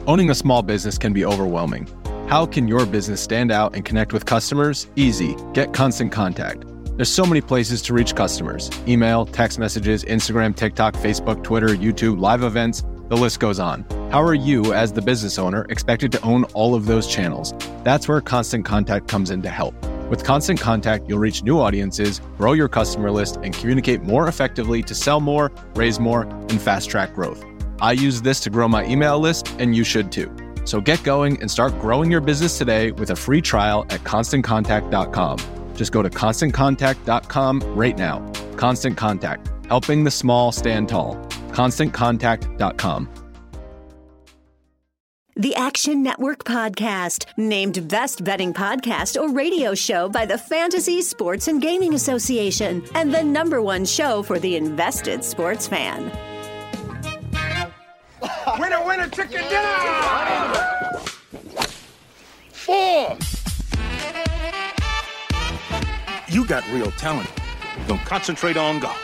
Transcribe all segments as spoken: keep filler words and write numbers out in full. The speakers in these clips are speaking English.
Owning a small business can be overwhelming. How can your business stand out and connect with customers? Easy. Get Constant Contact. There's so many places to reach customers. Email, text messages, Instagram, TikTok, Facebook, Twitter, YouTube, live events, the list goes on. How are you, as the business owner, expected to own all of those channels? That's where Constant Contact comes in to help. With Constant Contact, you'll reach new audiences, grow your customer list, and communicate more effectively to sell more, raise more, and fast-track growth. I use this to grow my email list, and you should too. So get going and start growing your business today with a free trial at constant contact dot com. Just go to constant contact dot com right now. Constant Contact, helping the small stand tall. constant contact dot com. The Action Network Podcast, named Best Betting Podcast or Radio Show by the Fantasy Sports and Gaming Association, and the number one show for the invested sports fan. Winner, winner, chicken dinner! Four! You got real talent. Don't concentrate on golf.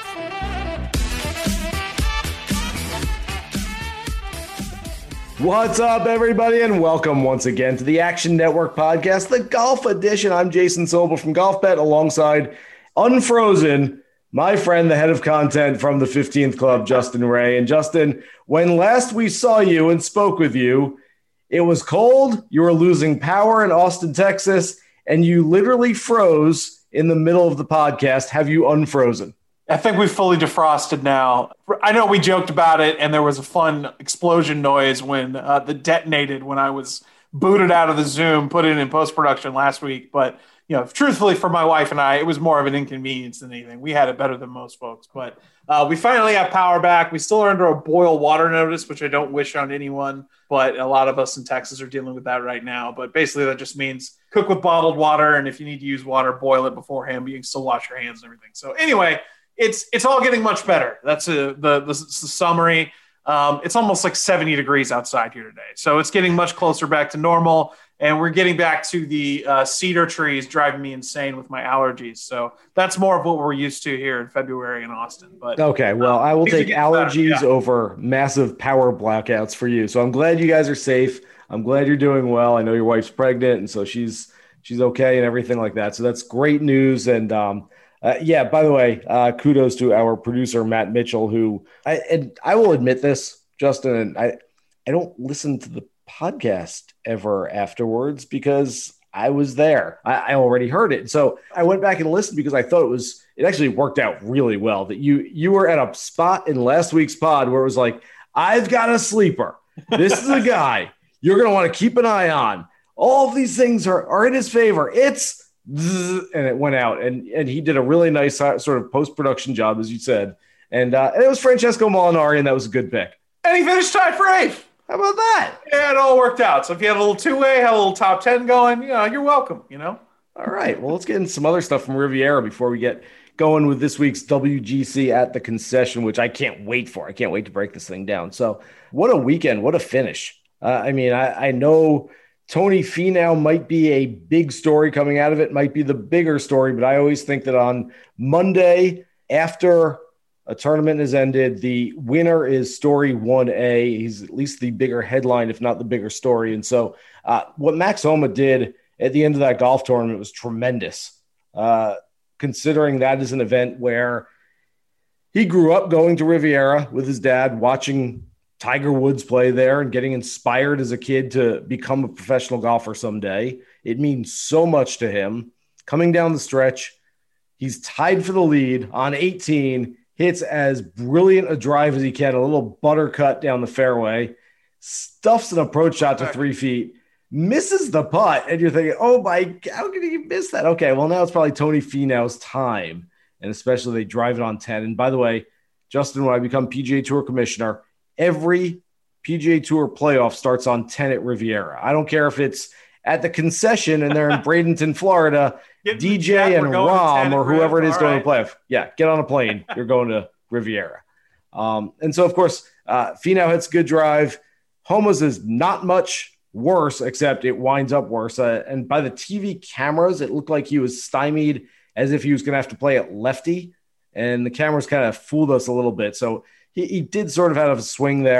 What's up, everybody, and welcome once again to the Action Network Podcast, the Golf Edition. I'm Jason Sobel from Golf Bet, alongside Unfrozen, my friend, the head of content from the fifteenth Club, Justin Ray. And Justin, when last we saw you and spoke with you, it was cold, you were losing power in Austin, Texas, and you literally froze in the middle of the podcast. Have you unfrozen? I think we've fully defrosted now. I know we joked about it, and there was a fun explosion noise when uh, the detonated when I was booted out of the Zoom, put it in post-production last week. But, you know, truthfully, for my wife and I, it was more of an inconvenience than anything. We had it better than most folks. But uh, we finally have power back. We still are under a boil water notice, which I don't wish on anyone. But a lot of us in Texas are dealing with that right now. But basically, that just means cook with bottled water. And if you need to use water, boil it beforehand. But you can still wash your hands and everything. So anyway, It's it's all getting much better. That's a, the, the, the summary. Um, it's almost like seventy degrees outside here today. So it's getting much closer back to normal. And we're getting back to the uh, cedar trees driving me insane with my allergies. So that's more of what we're used to here in February in Austin. But okay, well, um, I will take allergies yeah. over massive power blackouts for you. So I'm glad you guys are safe. I'm glad you're doing well. I know your wife's pregnant, and so she's she's okay and everything like that. So that's great news. And um, Uh, yeah, by the way, uh, kudos to our producer, Matt Mitchell, who I, and I will admit this, Justin, and I, I don't listen to the podcast ever afterwards because I was there. I, I already heard it. So I went back and listened because I thought it was, it actually worked out really well that you, you were at a spot in last week's pod where it was like, I've got a sleeper. This is a guy you're going to want to keep an eye on. All of these things are, are in his favor. It's, and it went out, and and he did a really nice sort of post-production job, as you said, and uh, and it was Francesco Molinari, and that was a good pick. And he finished tied for eighth. How about that? Yeah, it all worked out. So if you had a little two-way, had a little top ten going, you know, you're welcome. You know. All right. Well, let's get into some other stuff from Riviera before we get going with this week's W G C at the Concession, which I can't wait for. I can't wait to break this thing down. So, what a weekend! What a finish! Uh, I mean, I, I know Tony Finau might be a big story coming out of it, might be the bigger story, but I always think that on Monday, after a tournament has ended, the winner is story one A. He's at least the bigger headline, if not the bigger story. And so uh, what Max Homa did at the end of that golf tournament was tremendous, uh, considering that is an event where he grew up going to Riviera with his dad, watching Tiger Woods play there and getting inspired as a kid to become a professional golfer someday. It means so much to him. Coming down the stretch, he's tied for the lead on eighteen, hits as brilliant a drive as he can, a little butter cut down the fairway, stuffs an approach shot to three feet, misses the putt, and you're thinking, oh my God, how could he miss that? Okay, well, now it's probably Tony Finau's time, and especially they drive it on ten. And by the way, Justin, when I become P G A Tour commissioner, every P G A Tour playoff starts on ten at Riviera. I don't care if it's at the Concession and they're in Bradenton, Florida, D J and Rom or whoever it is going to the playoff. Yeah, get on a plane. You're going to Riviera. Um, and so, of course, uh, Finau hits good drive. Homa's is not much worse, except it winds up worse. Uh, and by the T V cameras, it looked like he was stymied as if he was going to have to play it lefty. And the cameras kind of fooled us a little bit. So he, he did sort of have a swing there.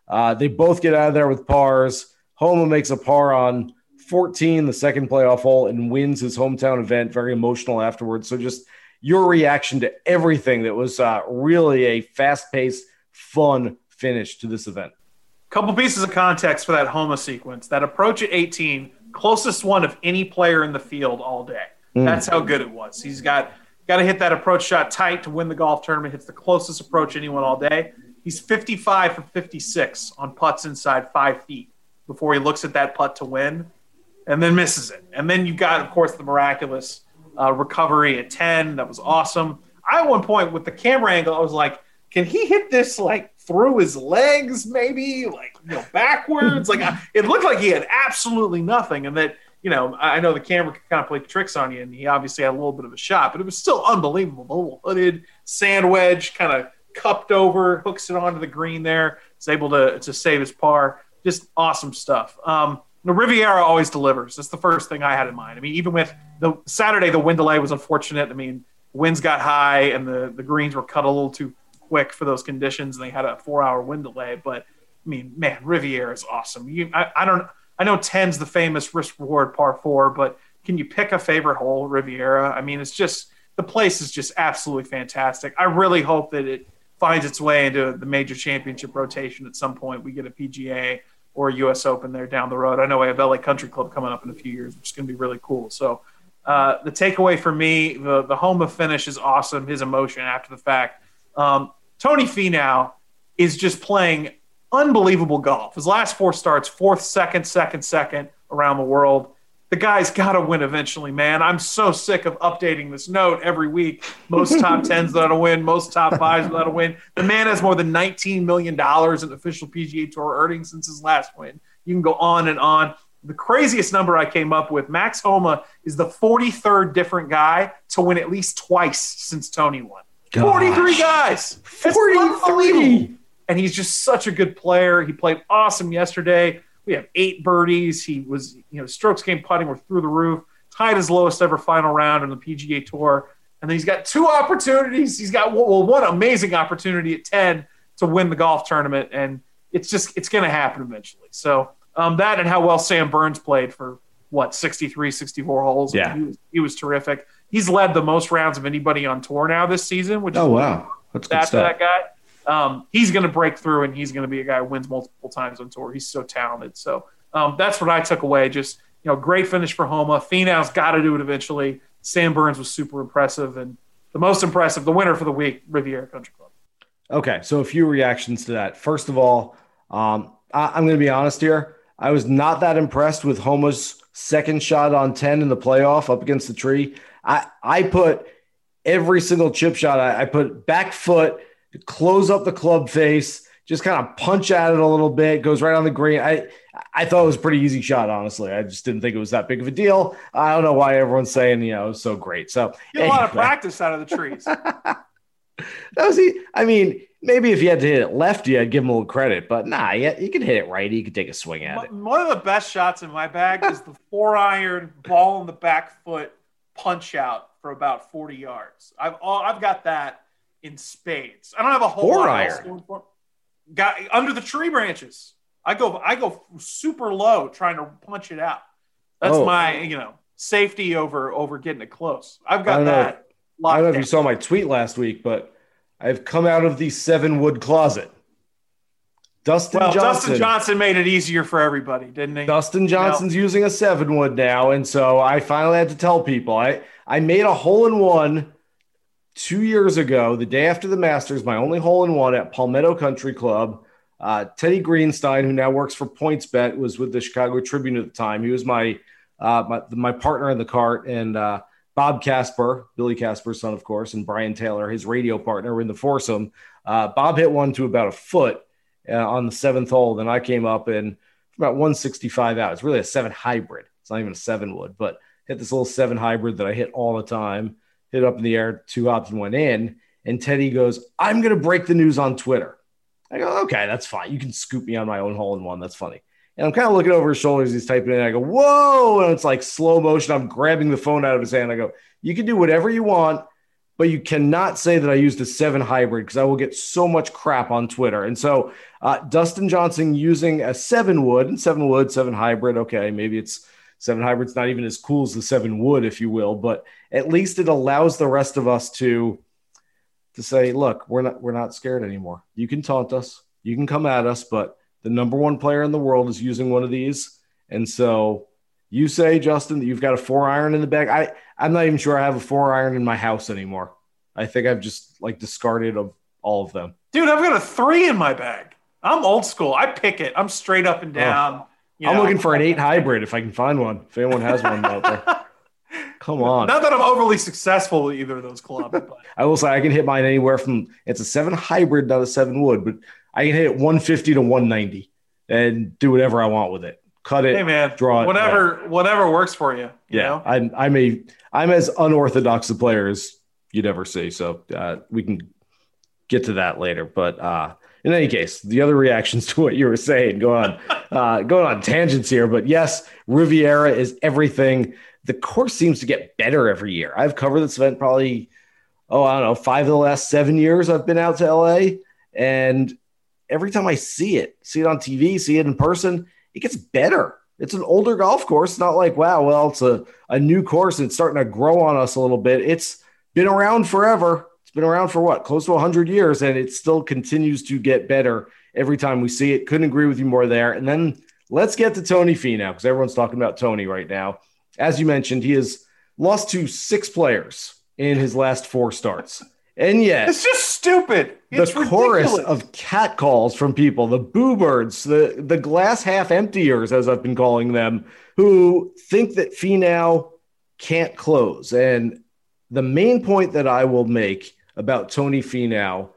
Uh, they both get out of there with pars. Homa makes a par on fourteen, the second playoff hole, and wins his hometown event. Very emotional afterwards. So just your reaction to everything that was uh, really a fast-paced, fun finish to this event. Couple pieces of context for that Homa sequence. That approach at eighteen, closest one of any player in the field all day. Mm. That's how good it was. He's got got to hit that approach shot tight to win the golf tournament. Hits the closest approach anyone all day. He's fifty-five for fifty-six on putts inside five feet before he looks at that putt to win, and then misses it. And then you got, of course, the miraculous uh, recovery at ten. That was awesome. I, at one point, with the camera angle, I was like, can he hit this, like, through his legs, maybe, like, you know, backwards? Like, I, it looked like he had absolutely nothing, and that, you know, I know the camera can kind of play tricks on you, and he obviously had a little bit of a shot, but it was still unbelievable. The little hooded sand wedge, kind of cupped over, hooks it onto the green there. Is able to to save his par. Just awesome stuff. Um, the Riviera always delivers. That's the first thing I had in mind. I mean, even with the Saturday, the wind delay was unfortunate. I mean, winds got high, and the, the greens were cut a little too quick for those conditions, and they had a four-hour wind delay. But, I mean, man, Riviera is awesome. You, I, I don't – I know ten's the famous risk-reward par four, but can you pick a favorite hole, Riviera? I mean, it's just – the place is just absolutely fantastic. I really hope that it finds its way into the major championship rotation at some point. We get a P G A or a U S Open there down the road. I know we have L A Country Club coming up in a few years, which is going to be really cool. So uh, the takeaway for me, the, the Homa finish is awesome, his emotion after the fact. Um, Tony Finau is just playing unbelievable golf. His last four starts, fourth, second, second, second around the world. The guy's got to win eventually, man. I'm so sick of updating this note every week. Most top tens without a win, most top fives without a win. The man has more than nineteen million dollars in official P G A Tour earnings since his last win. You can go on and on. The craziest number I came up with, Max Homa is the forty-third different guy to win at least twice since Tony won. Gosh. forty-three guys. forty-three. And he's just such a good player. He played awesome yesterday. We have eight birdies. He was, you know, strokes gained putting were through the roof. Tied his lowest ever final round on the P G A Tour. And then he's got two opportunities. He's got well, one amazing opportunity at ten to win the golf tournament. And it's just, it's going to happen eventually. So um, that and how well Sam Burns played for, what, sixty-three, sixty-four holes. Yeah. He was, he was terrific. He's led the most rounds of anybody on tour now this season, which oh, is wow. That's good stuff. That guy. Um, he's going to break through, and he's going to be a guy who wins multiple times on tour. He's so talented. So um, that's what I took away. Just, you know, great finish for Homa. Finau's got to do it eventually. Sam Burns was super impressive, and the most impressive, the winner for the week, Riviera Country Club. Okay, so a few reactions to that. First of all, um, I- I'm going to be honest here. I was not that impressed with Homa's second shot on ten in the playoff up against the tree. I, I put every single chip shot. I, I put back foot, close up the club face, just kind of punch at it a little bit, goes right on the green. I I thought it was a pretty easy shot, honestly. I just didn't think it was that big of a deal. I don't know why everyone's saying, you know, it was so great. So you had a lot of practice out of the trees. That was the, I mean, maybe if you had to hit it lefty, I'd give him a little credit, but nah, you, you could hit it righty. You could take a swing at it. One of the best shots in my bag is the four iron ball in the back foot punch out for about forty yards. I've all, I've got that in spades. I don't have a whole four lot iron. Else for, got under the tree branches. I go I go super low trying to punch it out. That's oh. my, you know, safety over over getting it close. I've got I that. Know, I don't know if you saw my tweet last week, but I've come out of the seven wood closet. Dustin well, Johnson. Dustin Johnson made it easier for everybody, didn't he? Dustin Johnson's you know? using a seven wood now, and so I finally had to tell people I I made a hole in one two years ago, the day after the Masters, my only hole in one at Palmetto Country Club. Uh, Teddy Greenstein, who now works for PointsBet, was with the Chicago Tribune at the time. He was my uh, my, my partner in the cart, and uh, Bob Casper, Billy Casper's son, of course, and Brian Taylor, his radio partner, were in the foursome. Uh, Bob hit one to about a foot uh, on the seventh hole. Then I came up and about one sixty-five out. It's really a seven hybrid. It's not even a seven wood, but hit this little seven hybrid that I hit all the time. Hit up in the air, two hops and went in. And Teddy goes, I'm going to break the news on Twitter. I go, okay, that's fine. You can scoop me on my own hole in one. That's funny. And I'm kind of looking over his shoulders. He's typing in. I go, whoa. And it's like slow motion. I'm grabbing the phone out of his hand. I go, you can do whatever you want. but you cannot say that I used a seven hybrid because I will get so much crap on Twitter. And so uh, Dustin Johnson using a seven wood and seven wood, seven hybrid. Okay, maybe it's seven hybrid's not even as cool as the seven wood, if you will, but at least it allows the rest of us to to say, look, we're not we're not scared anymore. You can taunt us, you can come at us, but the number one player in the world is using one of these. And so you say, Justin, that you've got a four iron in the bag. I, I'm not even sure I have a four iron in my house anymore. I think I've just like discarded of all of them. Dude, I've got a three in my bag. I'm old school. I pick it. I'm straight up and down. Oh. You I'm know. looking for an eight hybrid if I can find one. If anyone has one out there. Come on. Not that I'm overly successful with either of those clubs. But. I will say I can hit mine anywhere from, it's a seven hybrid, not a seven wood, but I can hit it one fifty to one ninety and do whatever I want with it. Cut it, hey man, draw it. Whatever, yeah. whatever works for you. you yeah, know? I'm I'm a I'm as unorthodox a player as you'd ever see. So uh, we can get to that later. But uh, in any case, the other reactions to what you were saying, go on, uh, going on tangents here. But yes, Riviera is everything. The course seems to get better every year. I've covered this event probably, oh, I don't know, five of the last seven years I've been out to L A, and every time I see it, see it on T V, see it in person, it gets better. It's an older golf course. It's not like, wow, well, it's a, a new course and it's starting to grow on us a little bit. It's been around forever. It's been around for what? Close to one hundred years, and it still continues to get better every time we see it. Couldn't agree with you more there. And then let's get to Tony Finau, because everyone's talking about Tony right now. As you mentioned, he has lost to six players in his last four starts. And yet, it's just stupid. It's the ridiculous. chorus of catcalls from people, the boo birds, the, the glass half emptiers, as I've been calling them, who think that Finau can't close. And the main point that I will make about Tony Finau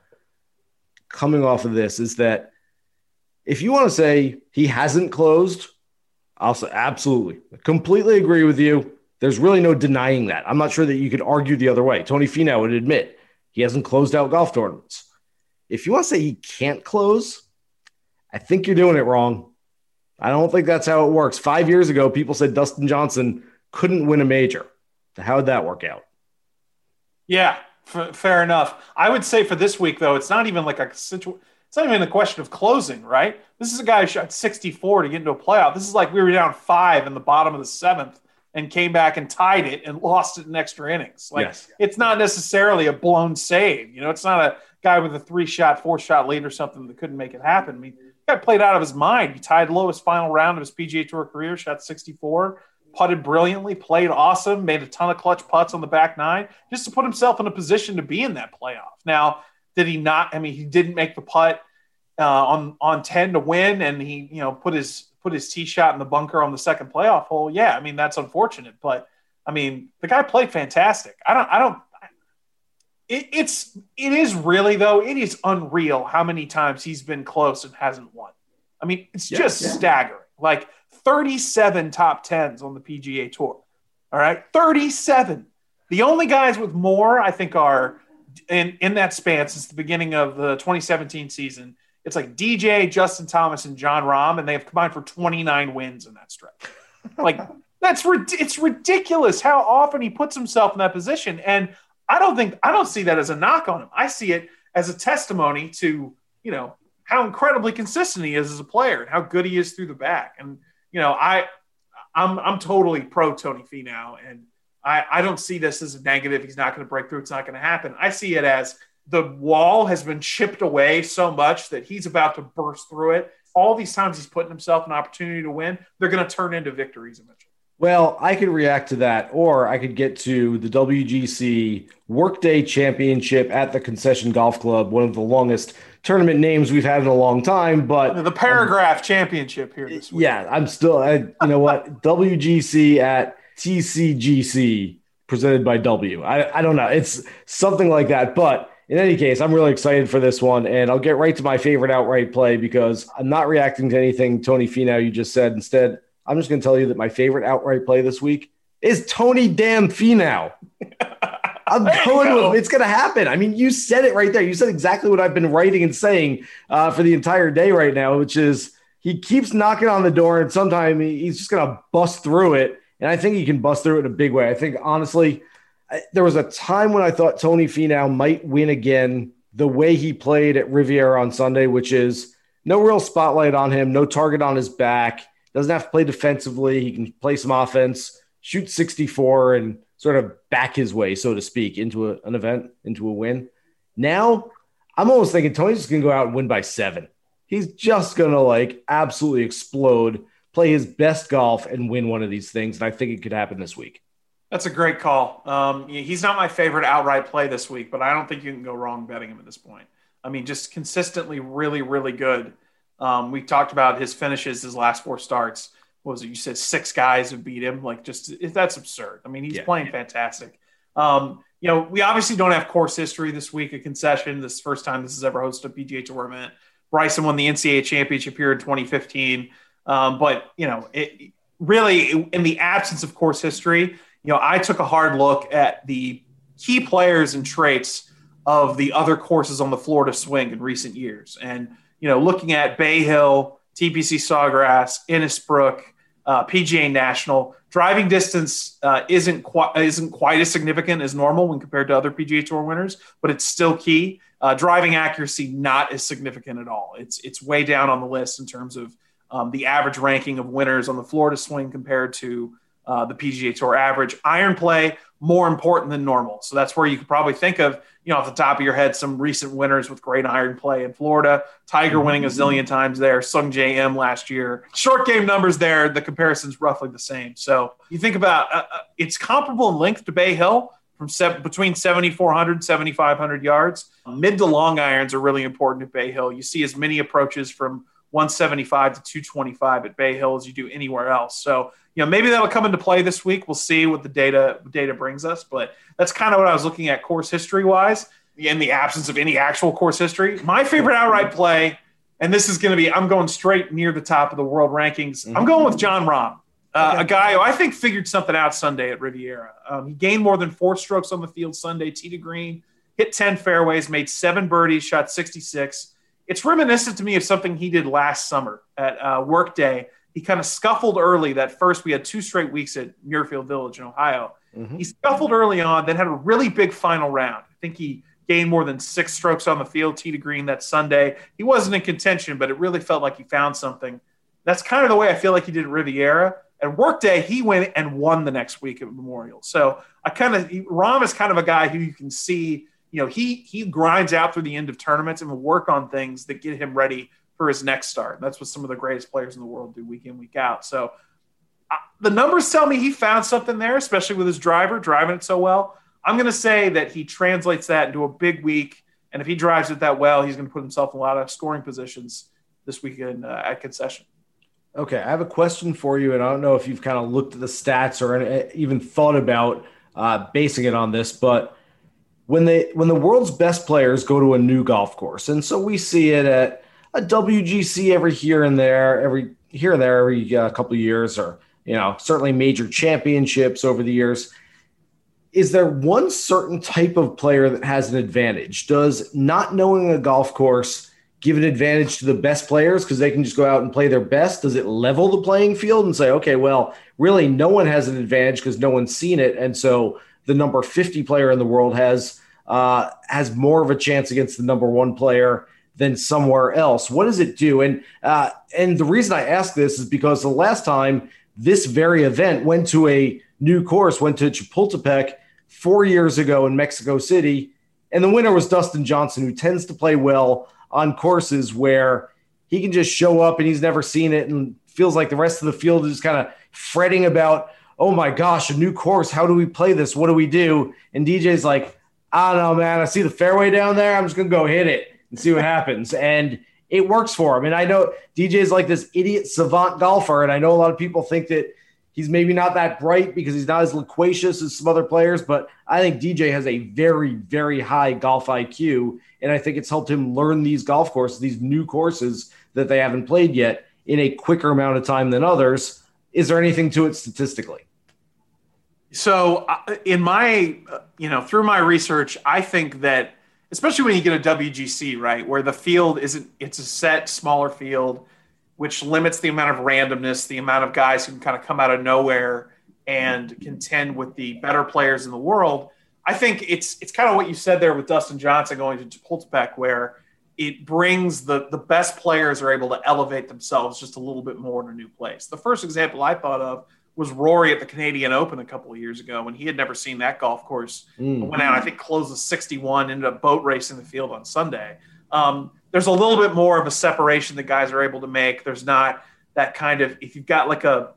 coming off of this is that if you want to say he hasn't closed, I'll say absolutely, completely agree with you. There's really no denying that. I'm not sure that you could argue the other way. Tony Finau would admit he hasn't closed out golf tournaments. If you want to say he can't close, I think you're doing it wrong. I don't think that's how it works. Five years ago, people said Dustin Johnson couldn't win a major. So how would that work out? Yeah, f- fair enough. I would say for this week, though, it's not even like a situation. It's not even a question of closing, right? This is a guy who shot sixty-four to get into a playoff. This is like we were down five in the bottom of the seventh and came back and tied it and lost it in extra innings. Like yes. It's not necessarily a blown save. You know, it's not a guy with a three-shot, four-shot lead or something that couldn't make it happen. I mean, the guy played out of his mind. He tied lowest final round of his P G A Tour career, shot sixty-four, putted brilliantly, played awesome, made a ton of clutch putts on the back nine just to put himself in a position to be in that playoff. Now, did he not? I mean, he didn't make the putt uh, on on ten to win, and he, you know, put his put his tee shot in the bunker on the second playoff hole. Yeah, I mean, that's unfortunate, but I mean, the guy played fantastic. I don't, I don't. It, it's it is really though. It is unreal how many times he's been close and hasn't won. I mean, it's yeah, just yeah. staggering. Like thirty-seven top tens on the P G A Tour. All right, thirty-seven. The only guys with more, I think, are in in that span since the beginning of the twenty seventeen season. It's like D J, Justin Thomas, and John Rahm, and they have combined for twenty-nine wins in that stretch. Like that's it's ridiculous how often he puts himself in that position. And I don't think I don't see that as a knock on him. I see it as a testimony to, you know, how incredibly consistent he is as a player and how good he is through the back. And you know, I I'm I'm totally pro Tony Finau, and I I don't see this as a negative. He's not going to break through. It's not going to happen. I see it as the wall has been chipped away so much that he's about to burst through it. All these times he's putting himself an opportunity to win, they're going to turn into victories eventually. Well, I could react to that, or I could get to the W G C Workday Championship at the Concession Golf Club, one of the longest tournament names we've had in a long time. But the Paragraph um, Championship here this week. Yeah, I'm still, I, you know what, W G C at T C G C presented by W. I, I don't know. It's something like that, but in any case, I'm really excited for this one, and I'll get right to my favorite outright play because I'm not reacting to anything Tony Finau you just said. Instead, I'm just going to tell you that my favorite outright play this week is Tony damn Finau. I'm going with it's going to happen. I mean, you said it right there. You said exactly what I've been writing and saying uh, for the entire day right now, which is he keeps knocking on the door, and sometime he's just going to bust through it, and I think he can bust through it in a big way. I think, honestly, I, there was a time when I thought Tony Finau might win again the way he played at Riviera on Sunday, which is no real spotlight on him, no target on his back, doesn't have to play defensively. He can play some offense, shoot sixty-four, and sort of back his way, so to speak, into a, an event, into a win. Now, I'm almost thinking Tony's just going to go out and win by seven. He's just going to, like, absolutely explode, play his best golf, and win one of these things, and I think it could happen this week. That's a great call. Um, he's not my favorite outright play this week, but I don't think you can go wrong betting him at this point. I mean, just consistently really, really good. Um, we talked about his finishes, his last four starts. What was it? You said six guys have beat him. Like, just that's absurd. I mean, he's yeah, playing yeah. fantastic. Um, you know, we obviously don't have course history this week at Concession. This is the first time this has ever hosted a P G A Tour event. Bryson won the N C A A championship here in twenty fifteen. Um, but, you know, it really, in the absence of course history, you know, I took a hard look at the key players and traits of the other courses on the Florida swing in recent years. And, you know, looking at Bay Hill, T P C Sawgrass, Innisbrook, uh, P G A National, driving distance uh, isn't quite isn't quite as significant as normal when compared to other P G A Tour winners, but it's still key. Uh, driving accuracy, not as significant at all. It's it's way down on the list in terms of um, the average ranking of winners on the Florida swing compared to Uh, the P G A Tour average. Iron play, more important than normal. So that's where you could probably think of, you know, off the top of your head, some recent winners with great iron play in Florida. Tiger winning a zillion times there. Sung J M last year. Short game numbers there, the comparison's roughly the same. So you think about uh, it's comparable in length to Bay Hill from seven, between seventy-four hundred, seventy-five hundred yards. Mid to long irons are really important at Bay Hill. You see as many approaches from one seventy-five to two twenty-five at Bay Hill as you do anywhere else. So, you know, maybe that'll come into play this week. We'll see what the data data brings us, but that's kind of what I was looking at course history wise in the absence of any actual course history. My favorite outright play, and this is going to be, I'm going straight near the top of the world rankings. Mm-hmm. I'm going with Jon Rahm, uh, okay. a guy who I think figured something out Sunday at Riviera. Um, he gained more than four strokes on the field Sunday, tee to green, hit ten fairways, made seven birdies, shot sixty-six. It's reminiscent to me of something he did last summer at uh, Workday. He kind of scuffled early. That first, we had two straight weeks at Muirfield Village in Ohio. Mm-hmm. He scuffled early on, then had a really big final round. I think he gained more than six strokes on the field, tee to green that Sunday. He wasn't in contention, but it really felt like he found something. That's kind of the way I feel like he did at Riviera. At Workday, he went and won the next week at Memorial. So I kind of Rahm is kind of a guy who you can see, you know, he he grinds out through the end of tournaments and will work on things that get him ready for his next start. That's what some of the greatest players in the world do week in, week out. So uh, the numbers tell me he found something there, especially with his driver, driving it so well. I'm going to say that he translates that into a big week, and if he drives it that well, he's going to put himself in a lot of scoring positions this weekend uh, at Concession. Okay, I have a question for you, and I don't know if you've kind of looked at the stats or even thought about uh, basing it on this, but when they when the world's best players go to a new golf course, and so we see it at a W G C every here and there, every here and there, every uh, couple of years, or, you know, certainly major championships over the years. Is there one certain type of player that has an advantage? Does not knowing a golf course give an advantage to the best players because they can just go out and play their best? Does it level the playing field and say, okay, well, really no one has an advantage because no one's seen it. And so the number fifty player in the world has uh, has more of a chance against the number one player than somewhere else. What does it do? And uh, and the reason I ask this is because the last time this very event went to a new course, went to Chapultepec four years ago in Mexico City, and the winner was Dustin Johnson, who tends to play well on courses where he can just show up and he's never seen it and feels like the rest of the field is kind of fretting about, oh my gosh, a new course. How do we play this? What do we do? And D J's like, I don't know, man. I see the fairway down there. I'm just going to go hit it and see what happens. And it works for him. And I know D J's like this idiot savant golfer, and I know a lot of people think that he's maybe not that bright because he's not as loquacious as some other players, but I think D J has a very, very high golf I Q, and I think it's helped him learn these golf courses, these new courses that they haven't played yet, in a quicker amount of time than others. Is there anything to it statistically? So in my, you know, through my research, I think that especially when you get a W G C, right, where the field isn't, it's a set, smaller field, which limits the amount of randomness, the amount of guys who can kind of come out of nowhere and contend with the better players in the world. I think it's it's kind of what you said there with Dustin Johnson going to Chapultepec, where it brings the the best players are able to elevate themselves just a little bit more in a new place. The first example I thought of was Rory at the Canadian Open a couple of years ago when he had never seen that golf course. Mm. Went out, I think, closed the sixty-one, ended up boat racing the field on Sunday. Um, there's a little bit more of a separation that guys are able to make. There's not that kind of, if you've got like a,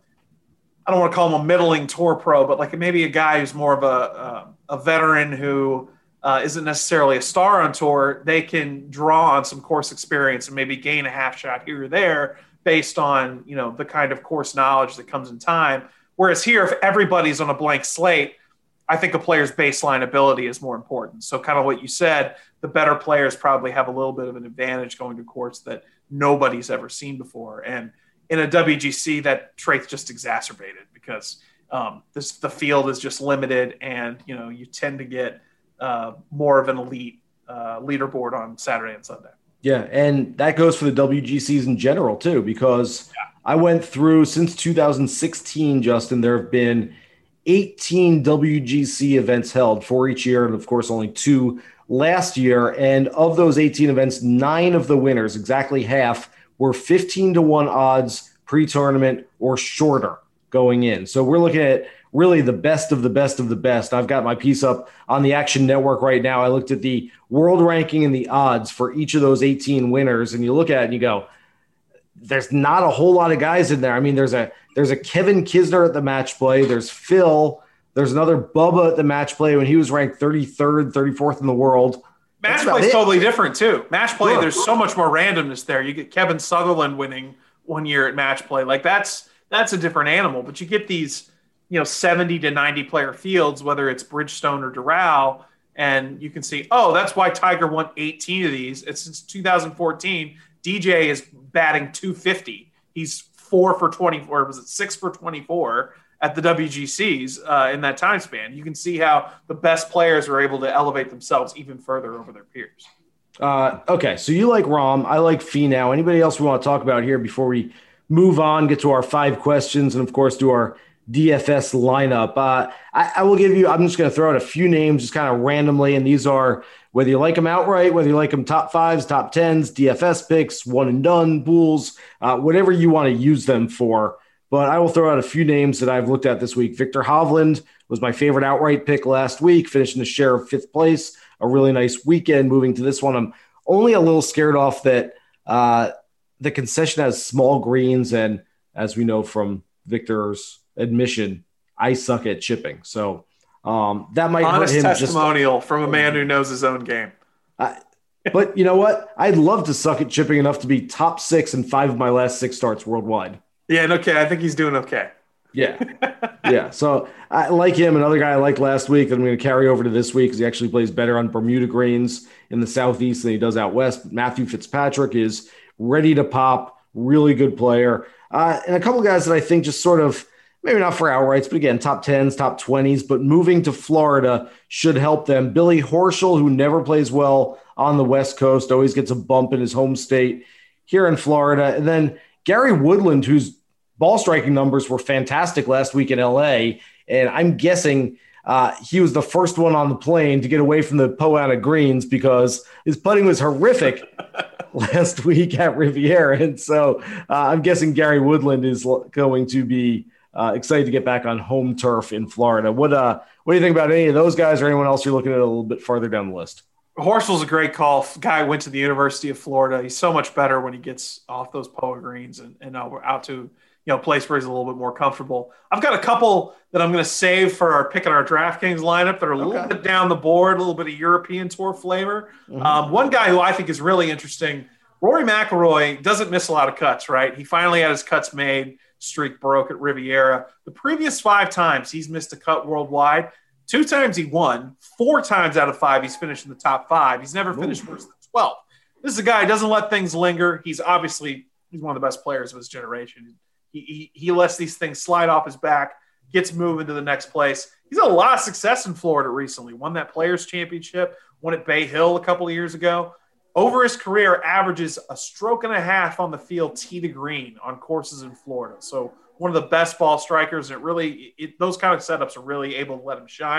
I don't want to call him a middling tour pro, but like maybe a guy who's more of a, a, a veteran who uh, isn't necessarily a star on tour, they can draw on some course experience and maybe gain a half shot here or there based on, you know, the kind of course knowledge that comes in time. Whereas here, if everybody's on a blank slate, I think a player's baseline ability is more important. So kind of what you said, the better players probably have a little bit of an advantage going to courts that nobody's ever seen before. And in a W G C, that trait's just exacerbated because um, this, the field is just limited, and you know you tend to get uh, more of an elite uh, leaderboard on Saturday and Sunday. Yeah, and that goes for the W G Cs in general too, because yeah. I went through since two thousand sixteen, Justin. There have been eighteen W G C events held for each year, and of course, only two last year. And of those eighteen events, nine of the winners, exactly half, were fifteen to one odds pre-tournament or shorter going in. So we're looking at really the best of the best of the best. I've got my piece up on the Action Network right now. I looked at the world ranking and the odds for each of those eighteen winners, and you look at it and you go, there's not a whole lot of guys in there. I mean, there's a there's a Kevin Kisner at the match play. There's Phil. There's another Bubba at the match play when he was ranked thirty-third, thirty-fourth in the world. Match play is totally different too. Match play, sure. There's so much more randomness there. You get Kevin Sutherland winning one year at match play. Like that's that's a different animal. But you get these, you know, seventy to ninety player fields, whether it's Bridgestone or Doral, and you can see, oh, that's why Tiger won eighteen of these. It's since two thousand fourteen. D J is batting two fifty. He's four for twenty-four. Was it six for twenty-four at the W G Cs uh, in that time span? You can see how the best players are able to elevate themselves even further over their peers. Uh, okay, so you like Rahm. I like Finau. Anybody else we want to talk about here before we move on, get to our five questions, and, of course, do our D F S lineup? Uh, I, I will give you – I'm just going to throw out a few names just kind of randomly, and these are whether you like them outright, whether you like them top fives, top tens, D F S picks, one and done, pools, uh, whatever you want to use them for. But I will throw out a few names that I've looked at this week. Victor Hovland was my favorite outright pick last week, finishing a share of fifth place. A really nice weekend. Moving to this one, I'm only a little scared off that uh, the concession has small greens, and as we know from Victor's admission, I suck at chipping. So um, that might honest hurt him. Testimonial just, from a man who knows his own game. I, but you know what? I'd love to suck at chipping enough to be top six in five of my last six starts worldwide. Yeah, okay. I think he's doing okay. Yeah. Yeah. So I like him. Another guy I liked last week that I'm going to carry over to this week because he actually plays better on Bermuda greens in the Southeast than he does out West. Matthew Fitzpatrick is ready to pop. Really good player. Uh, and a couple of guys that I think just sort of, maybe not for outrights, but again, top tens, top twenties, but moving to Florida should help them. Billy Horschel, who never plays well on the West Coast, always gets a bump in his home state here in Florida. And then Gary Woodland, whose ball striking numbers were fantastic last week in L A, and I'm guessing uh, he was the first one on the plane to get away from the Poa annua greens because his putting was horrific last week at Riviera. And so uh, I'm guessing Gary Woodland is going to be uh, excited to get back on home turf in Florida. What uh, what do you think about any of those guys or anyone else you're looking at a little bit farther down the list? Horschel's a great call. Guy went to the University of Florida. He's so much better when he gets off those Poa greens and, and out to – you know, place where he's a little bit more comfortable. I've got a couple that I'm going to save for our pick in our DraftKings lineup that are a little okay. bit down the board, a little bit of European Tour flavor. Mm-hmm. Um, one guy who I think is really interesting, Rory McIlroy doesn't miss a lot of cuts, right? He finally had his cuts made, streak broke at Riviera. The previous five times he's missed a cut worldwide, two times he won, four times out of five he's finished in the top five. He's never finished worse than twelve. This is a guy who doesn't let things linger. He's obviously he's one of the best players of his generation. He, he, he lets these things slide off his back, gets moving to the next place. He's had a lot of success in Florida recently. Won that Players Championship, won at Bay Hill a couple of years ago. Over his career, averages a stroke and a half on the field tee to green on courses in Florida. So one of the best ball strikers. And it really, it, those kind of setups are really able to let him shine.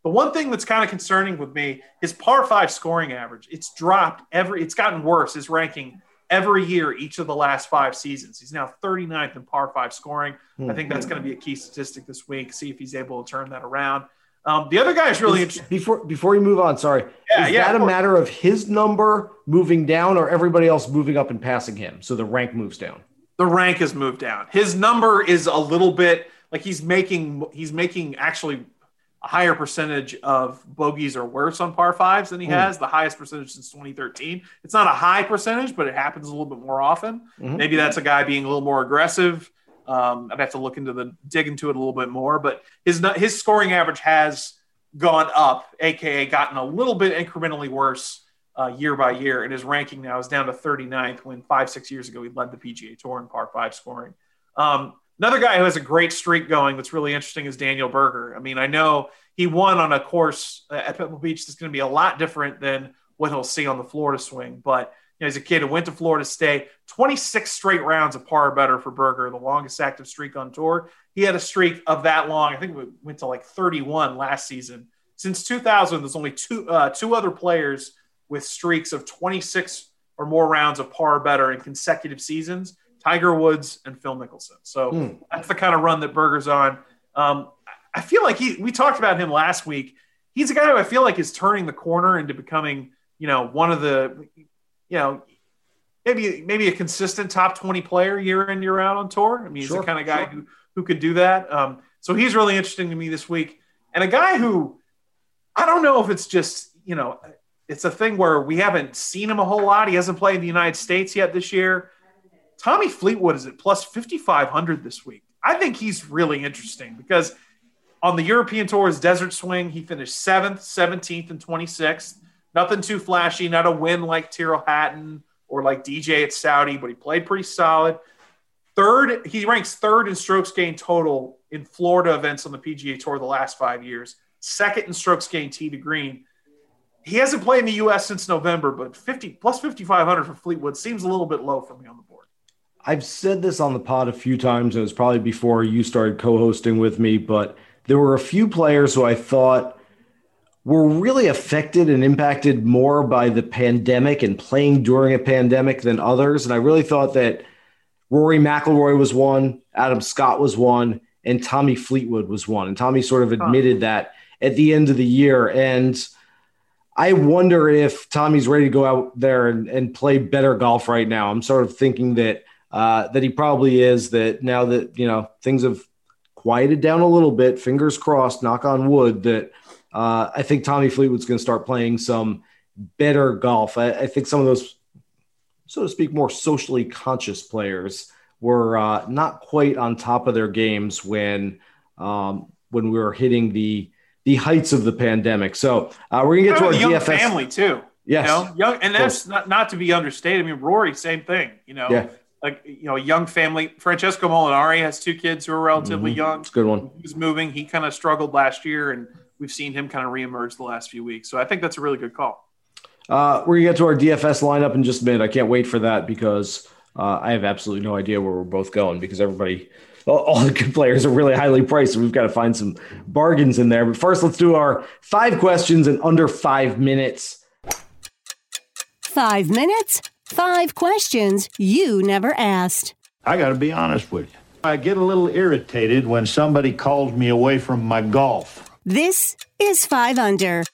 The one thing that's kind of concerning with me is par five scoring average. It's dropped every, it's gotten worse, his ranking every year, each of the last five seasons. He's now thirty-ninth in par five scoring. Mm-hmm. I think that's going to be a key statistic this week. See if he's able to turn that around. Um, the other guy is really interesting. Before before you move on, sorry. Yeah, is yeah, that a matter of his number moving down or everybody else moving up and passing him? So the rank moves down. The rank has moved down. His number is a little bit like he's making he's making actually a higher percentage of bogeys or worse on par fives than he mm. has, the highest percentage since twenty thirteen. It's not a high percentage, but it happens a little bit more often. Mm-hmm. Maybe that's a guy being a little more aggressive. Um, I'd have to look into the dig into it a little bit more, but his his scoring average has gone up, aka gotten a little bit incrementally worse uh, year by year, and his ranking now is down to thirty-ninth. When five six years ago he led the P G A Tour in par five scoring. Um, another guy who has a great streak going that's really interesting is Daniel Berger. I mean, I know he won on a course at Pebble Beach that's going to be a lot different than what he'll see on the Florida swing, but you know, he's a kid who went to Florida State, twenty-six straight rounds of par or better for Berger, the longest active streak on tour. He had a streak of that long. I think it went to like thirty-one last season. Since two thousand, there's only two uh, two other players with streaks of twenty-six or more rounds of par or better in consecutive seasons, Tiger Woods and Phil Mickelson. So mm. that's the kind of run that Berger's on. Um, I feel like he, we talked about him last week. He's a guy who I feel like is turning the corner into becoming, you know, one of the – you know, maybe maybe a consistent top twenty player year in, year out on tour. I mean, he's sure, the kind of guy sure. who, who could do that. Um, so he's really interesting to me this week. And a guy who I don't know if it's just, you know, it's a thing where we haven't seen him a whole lot. He hasn't played in the United States yet this year. Tommy Fleetwood is at plus fifty-five hundred this week. I think he's really interesting because on the European Tour's Desert Swing, he finished seventh, seventeenth, and twenty-sixth. Nothing too flashy, not a win like Tyrrell Hatton or like D J at Saudi, but he played pretty solid. Third, he ranks third in strokes gained total in Florida events on the P G A Tour the last five years. Second in strokes gained tee to green. He hasn't played in the U S since November, but fifty plus fifty-five hundred for Fleetwood seems a little bit low for me on the board. I've said this on the pod a few times. It was probably before you started co-hosting with me, but there were a few players who I thought were really affected and impacted more by the pandemic and playing during a pandemic than others. And I really thought that Rory McIlroy was one, Adam Scott was one, and Tommy Fleetwood was one. And Tommy sort of admitted huh. that at the end of the year. And I wonder if Tommy's ready to go out there and, and play better golf right now. I'm sort of thinking that uh, that he probably is, that now that, you know, things have quieted down a little bit, fingers crossed, knock on wood, that Uh, I think Tommy Fleetwood's going to start playing some better golf. I, I think some of those, so to speak, more socially conscious players were uh, not quite on top of their games when um, when we were hitting the the heights of the pandemic. So uh, we're going to get to our young D F S family too. Yes, you know? young, and that's not, not to be understated. I mean, Rory, same thing. You know, yeah. like you know, a young family. Francesco Molinari has two kids who are relatively mm-hmm. young. It's a good one. He was moving. He kind of struggled last year, and we've seen him kind of reemerge the last few weeks. So I think that's a really good call. Uh, we're going to get to our D F S lineup in just a minute. I can't wait for that because uh, I have absolutely no idea where we're both going because everybody, all, all the good players are really highly priced. So we've got to find some bargains in there. But first, let's do our five questions in under five minutes. Five minutes, five questions you never asked. I got to be honest with you. I get a little irritated when somebody calls me away from my golf. This is Five Under.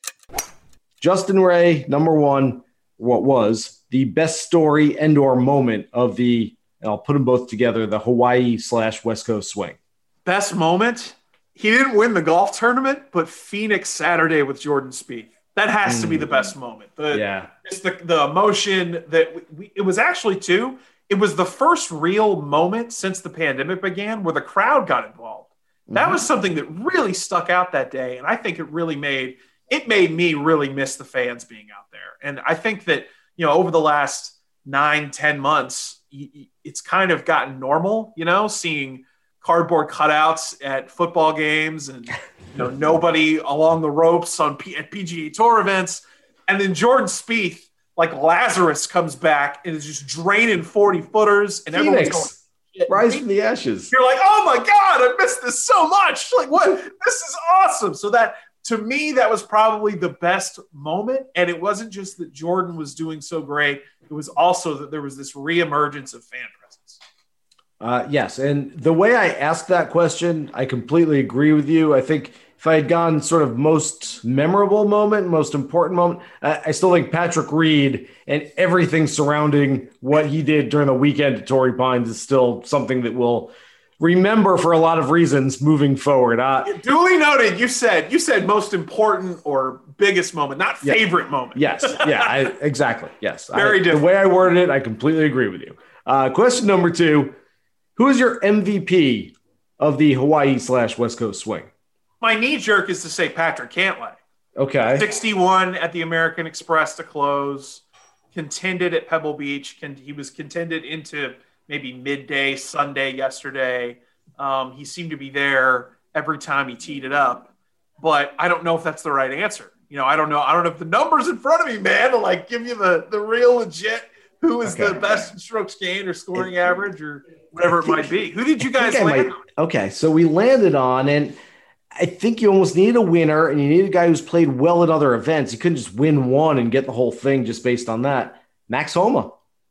Justin Ray, number one, what was the best story and or moment of the, and I'll put them both together, the Hawaii slash West Coast swing? Best moment? He didn't win the golf tournament, but Phoenix Saturday with Jordan Spieth. That has mm. to be the best moment. The, yeah. It's the, the emotion that we, we, it was actually two. It was the first real moment since the pandemic began where the crowd got involved. That was something that really stuck out that day. And I think it really made, it made me really miss the fans being out there. And I think that, you know, over the last nine, ten months, it's kind of gotten normal, you know, seeing cardboard cutouts at football games and, you know, nobody along the ropes on P- at P G A Tour events. And then Jordan Spieth, like Lazarus, comes back and is just draining forty footers and Phoenix. Everyone's going, rise from the ashes. You're like, oh my God, I missed this so much. Like, what? This is awesome. So that to me, that was probably the best moment. And it wasn't just that Jordan was doing so great. It was also that there was this reemergence of fan presence. Uh, yes. And the way I asked that question, I completely agree with you. I think if I had gone sort of most memorable moment, most important moment, I, I still think Patrick Reed and everything surrounding what he did during the weekend at Torrey Pines is still something that will remember for a lot of reasons moving forward. Uh, Duly noted. You said you said most important or biggest moment, not yeah. favorite moment. Yes. Yeah, I, exactly. Yes. Very I, different. The way I worded it, I completely agree with you. Uh, question number two, who is your M V P of the Hawaii slash West Coast swing? My knee jerk is to say Patrick Cantlay. Okay. sixty-one at the American Express to close, contended at Pebble Beach. He was contended into maybe midday Sunday yesterday. Um, he seemed to be there every time he teed it up, but I don't know if that's the right answer. You know, I don't know. I don't know if the numbers in front of me, man, to like give you the, the real legit, who is okay. the best in strokes gained or scoring it, average or whatever it might be. Who did you guys land might, on? Okay. So we landed on, and I think you almost needed a winner and you need a guy who's played well at other events. You couldn't just win one and get the whole thing just based on that. Max Homa.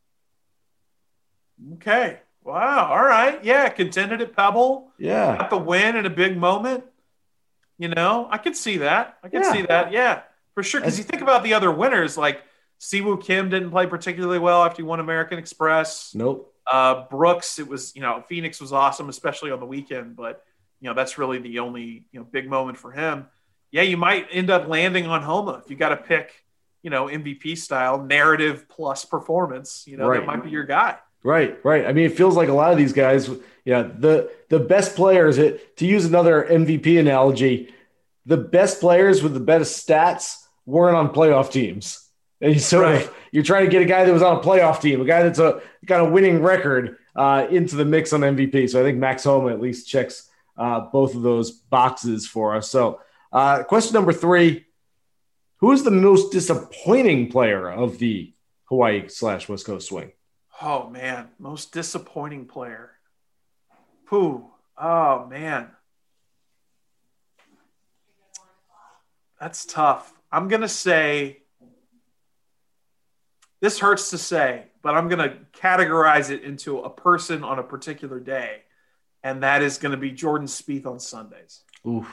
Okay. Wow. All right. Yeah. Contended at Pebble. Yeah. Got the win in a big moment. You know, I could see that. I could yeah. see that. Yeah, for sure. Because you think about the other winners, like Siwoo Kim didn't play particularly well after he won American Express. Nope. Uh, Brooks, it was, you know, Phoenix was awesome, especially on the weekend, but, you know, that's really the only, you know, big moment for him. Yeah, you might end up landing on Homa if you got to pick, you know, M V P style, narrative plus performance. You know, right. that might be your guy. Right, right. I mean, it feels like a lot of these guys, yeah, the the best players, it, to use another M V P analogy, the best players with the best stats weren't on playoff teams. And you sort right. of, you're trying to get a guy that was on a playoff team, a guy that's a got a winning record uh, into the mix on M V P. So I think Max Homa at least checks uh, both of those boxes for us. So uh, question number three, who is the most disappointing player of the Hawaii slash West Coast swing? Oh, man. Most disappointing player. Who? Oh, man. That's tough. I'm going to say, this hurts to say, but I'm going to categorize it into a person on a particular day, and that is going to be Jordan Spieth on Sundays. Oof.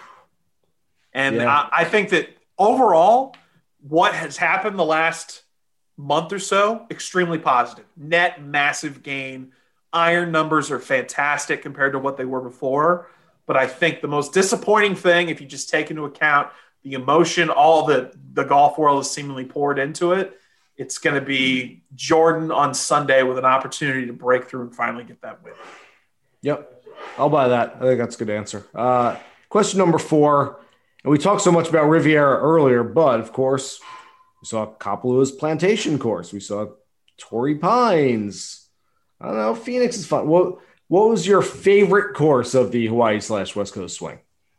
And yeah. I, I think that overall, what has happened the last month or so, extremely positive. Net massive gain. Iron numbers are fantastic compared to what they were before. But I think the most disappointing thing, if you just take into account the emotion, all the, the golf world has seemingly poured into it, it's going to be Jordan on Sunday with an opportunity to break through and finally get that win. Yep. I'll buy that. I think that's a good answer. Uh, question number four. And we talked so much about Riviera earlier, but of course, we saw Kapalua Plantation Course. We saw Torrey Pines. I don't know. Phoenix is fun. What What was your favorite course of the Hawaii slash West Coast swing?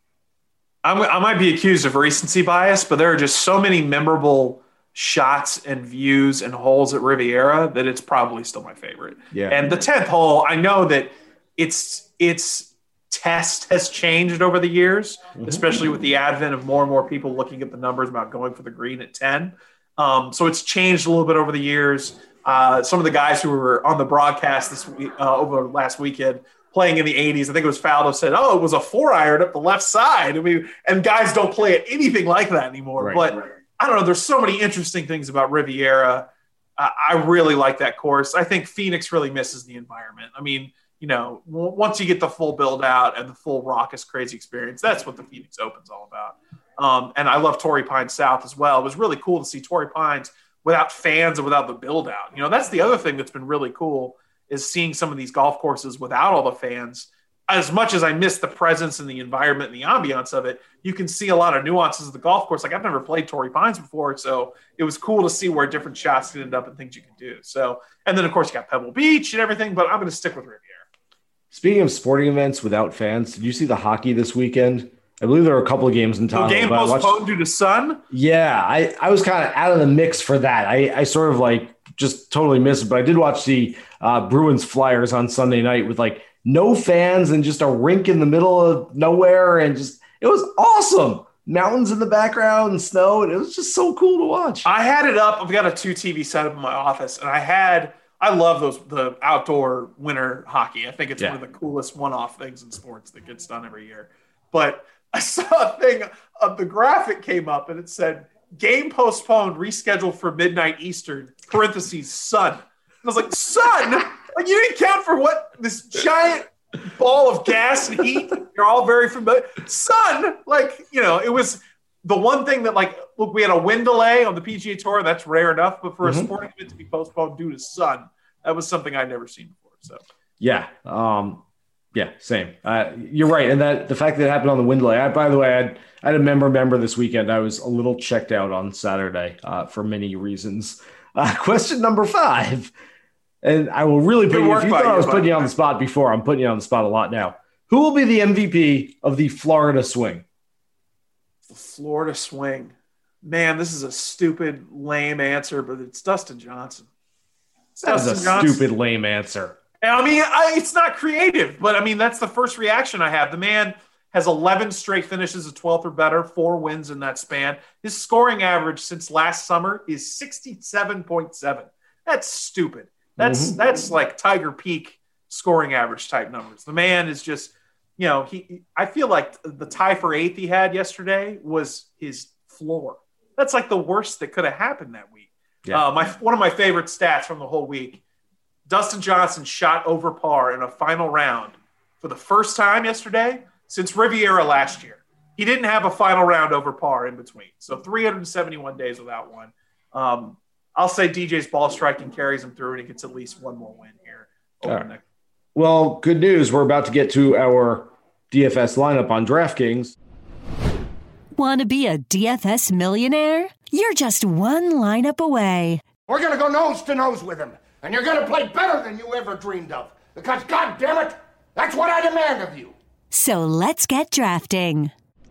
I'm, I might be accused of recency bias, but there are just so many memorable shots and views and holes at Riviera that it's probably still my favorite. Yeah. And the tenth hole, I know that it's its test has changed over the years, mm-hmm. especially with the advent of more and more people looking at the numbers about going for the green at ten. Um, so it's changed a little bit over the years. Uh, some of the guys who were on the broadcast this week, uh, over last weekend playing in the eighties, I think it was Faldo said, oh, it was a four iron up the left side. I mean, and guys don't play it anything like that anymore. Right, but right. I don't know. There's so many interesting things about Riviera. Uh, I really like that course. I think Phoenix really misses the environment. I mean, you know, w- once you get the full build out and the full raucous, crazy experience, that's what the Phoenix Open's all about. Um, and I love Torrey Pines South as well. It was really cool to see Torrey Pines without fans and without the build out. You know, that's the other thing that's been really cool is seeing some of these golf courses without all the fans. As much as I miss the presence and the environment and the ambiance of it, you can see a lot of nuances of the golf course. Like I've never played Torrey Pines before, so it was cool to see where different shots could end up and things you can do. So, and then of course you got Pebble Beach and everything, but I'm going to stick with Riviera. Speaking of sporting events without fans, did you see the hockey this weekend? I believe there were a couple of games in Tahoe. The game postponed due to sun? Yeah, I, I was kind of out of the mix for that. I, I sort of like just totally missed it, but I did watch the uh, Bruins Flyers on Sunday night with like no fans and just a rink in the middle of nowhere, and just it was awesome. mountains in the background and snow, and it was just so cool to watch. I had it up. I've got a two T V setup in my office, and I had I love those the outdoor winter hockey. I think it's yeah. one of the coolest one-off things in sports that gets done every year. But I saw a thing of the graphic came up, and it said game postponed, rescheduled for midnight Eastern. Parentheses sun. And I was like, sun? Like you didn't count for what this giant ball of gas and heat. You're all very familiar. Sun, like, you know, it was the one thing that, like, look, we had a wind delay on the P G A Tour. That's rare enough. But for mm-hmm. a sporting event to be postponed due to sun, that was something I'd never seen before. So, yeah. Um, yeah, same. Uh, you're right. And that the fact that it happened on the wind delay, I, by the way, I had, I had a member member this weekend. I was a little checked out on Saturday uh, for many reasons. Uh, question number five. And I will really put you, if you thought I was putting you on the spot before, I'm putting you on the spot a lot now. Who will be the M V P of the Florida Swing? The Florida Swing. Man, this is a stupid, lame answer, but it's Dustin Johnson. It's That's Dustin a Johnson. Stupid, lame answer. I mean, I, it's not creative, but I mean, that's the first reaction I have. The man has eleven straight finishes of twelfth or better, four wins in that span. His scoring average since last summer is sixty-seven point seven. That's stupid. That's mm-hmm. that's like Tiger Peak scoring average type numbers. The man is just, you know, he. I feel like the tie for eighth he had yesterday was his floor. That's like the worst that could have happened that week. Yeah. Uh, my one of my favorite stats from the whole week: Dustin Johnson shot over par in a final round for the first time yesterday since Riviera last year. He didn't have a final round over par in between, so three hundred seventy-one days without one. Um, I'll say D J's ball striking carries him through, and he gets at least one more win here. Over right. next. Well, good news. We're about to get to our D F S lineup on DraftKings. Want to be a D F S millionaire? You're just one lineup away. We're going to go nose to nose with him, and you're going to play better than you ever dreamed of. Because, God damn it, that's what I demand of you. So let's get drafting.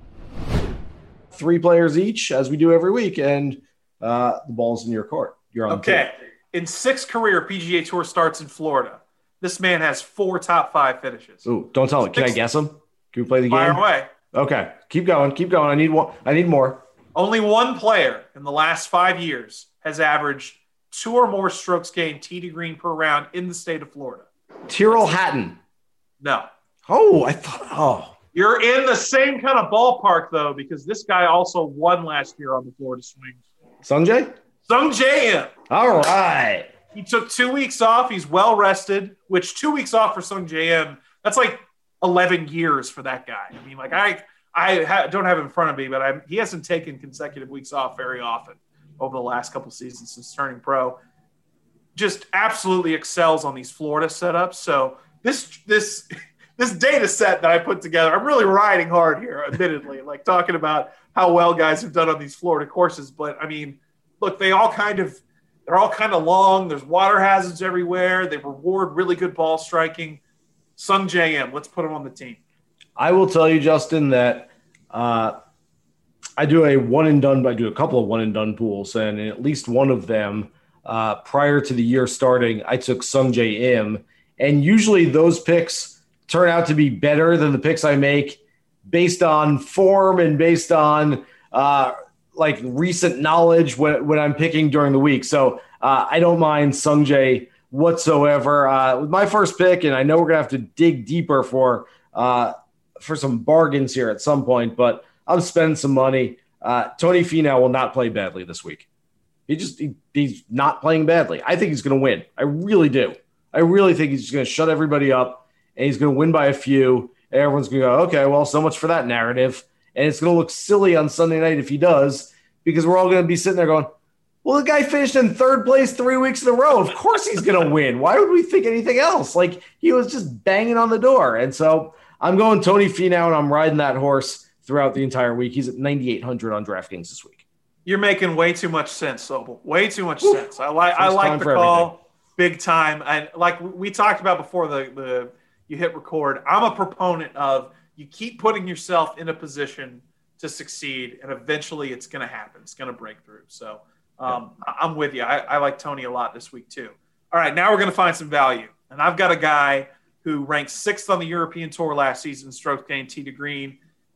Three players each, as we do every week, and Uh, the ball's in your court. You're on. Okay. In six career P G A Tour starts in Florida, this man has four top five finishes. Ooh, don't tell me. Can I guess them? Can we play the game? Fire away. Okay. Keep going. Keep going. I need one. I need more. Only one player in the last five years has averaged two or more strokes gained tee to green per round in the state of Florida. Tyrrell Hatton. No. Oh, I thought. Oh. You're in the same kind of ballpark, though, because this guy also won last year on the Florida Swing. Sungjae? Sungjae Im. All right. He took two weeks off. He's well rested, which two weeks off for Sungjae Im, that's like eleven years for that guy. I mean, like I I ha- don't have it in front of me, but I, he hasn't taken consecutive weeks off very often over the last couple seasons since turning pro. Just absolutely excels on these Florida setups. So this this this data set that I put together, I'm really riding hard here, admittedly, like talking about how well guys have done on these Florida courses. But I mean, look, they all kind of, they're all kind of long. There's water hazards everywhere. They reward really good ball striking. Sungjae Im, let's put him on the team. I will tell you, Justin, that uh, I do a one and done, I do a couple of one and done pools, and in at least one of them uh, prior to the year starting, I took Sungjae Im, and usually those picks turn out to be better than the picks I make based on form and based on uh, like recent knowledge when, when I'm picking during the week. So uh, I don't mind Sungjae whatsoever. Uh, with my first pick, and I know we're going to have to dig deeper for uh, for some bargains here at some point, but I'm spending some money. Uh, Tony Finau will not play badly this week. He just he, he's not playing badly. I think he's going to win. I really do. I really think he's just going to shut everybody up, and he's going to win by a few. Everyone's going to go, okay, well, so much for that narrative. And it's going to look silly on Sunday night if he does, because we're all going to be sitting there going, well, the guy finished in third place three weeks in a row. Of course he's going to win. Why would we think anything else? Like, he was just banging on the door. And so I'm going Tony Finau, and I'm riding that horse throughout the entire week. He's at ninety-eight hundred on DraftKings this week. You're making way too much sense, Sobel. Way too much Ooh, sense. I like I like the call everything. Big time. And like we talked about before the, the you hit record, I'm a proponent of you keep putting yourself in a position to succeed, and eventually it's going to happen. It's going to break through. So um, yeah. I'm with you. I, I like Tony a lot this week too. All right, now we're going to find some value. And I've got a guy who ranked sixth on the European Tour last season, strokes gained tee to green.